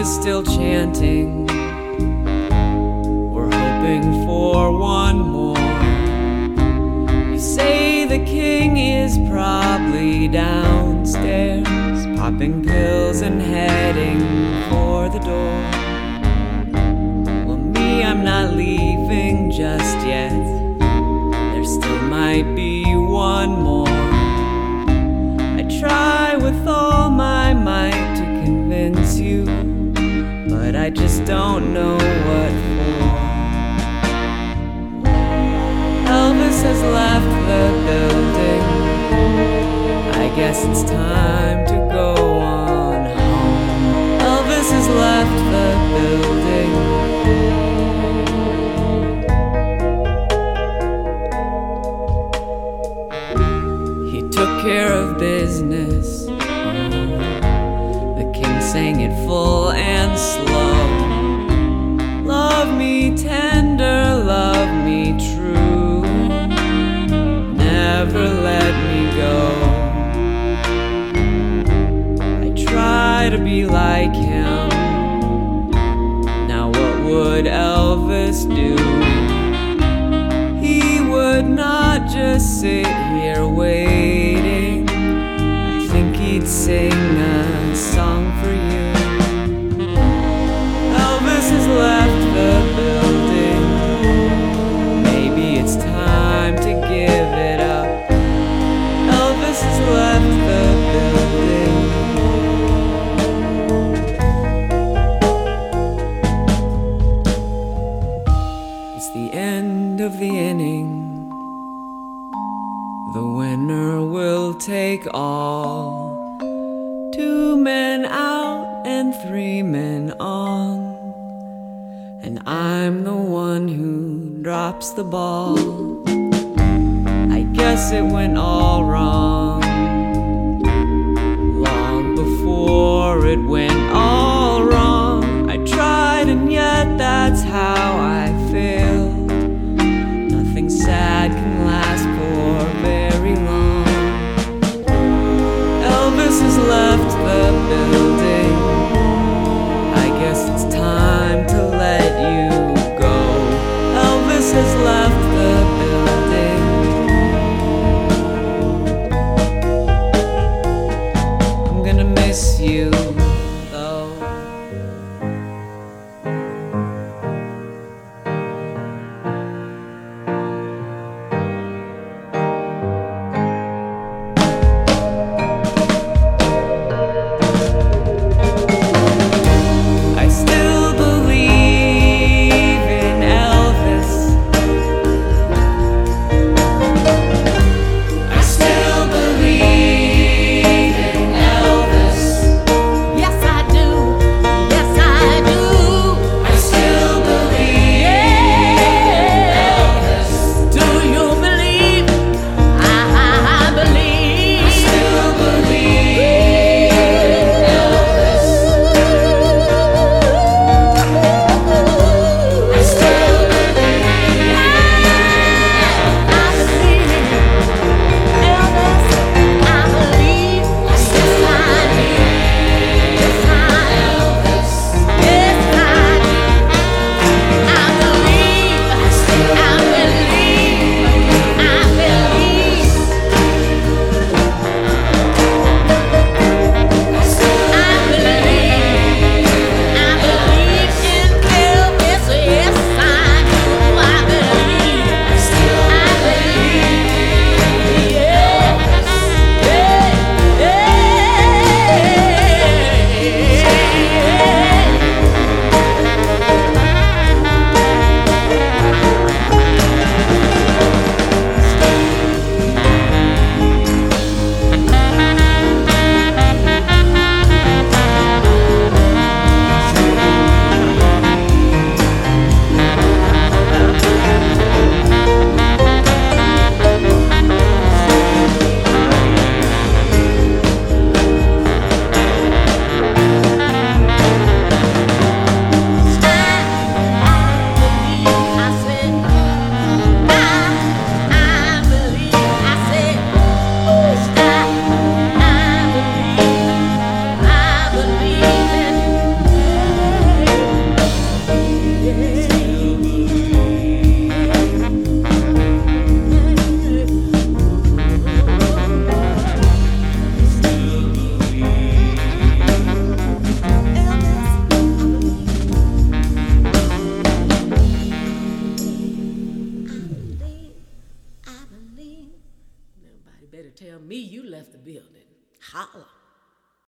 is still chanting. We're hoping for one more. You say the king is probably downstairs, popping pills and heading for the door. Well, me, I'm not leaving just yet. There still might be one more. I try with all my might to convince you, but I just don't know what for. Elvis has left the building. I guess it's time to go on home. Elvis has left the building. He took care of business. The king sang it full and slow. Love me tender, love me true. Never let me go. Try to be like him. Now what would Elvis do? He would not just sit here waiting. I think he'd sing a song for you. Elvis has left the building. Maybe it's time to give it up. Elvis has left the building. Of the inning, the winner will take all. 2 men out and 3 men on, and I'm the one who drops the ball. I guess it went all wrong long before it went all wrong. I tried and yet that's how I failed. Sad can last for very long. Elvis has left the building. I guess it's time to let you go. Elvis has left the building. hotline.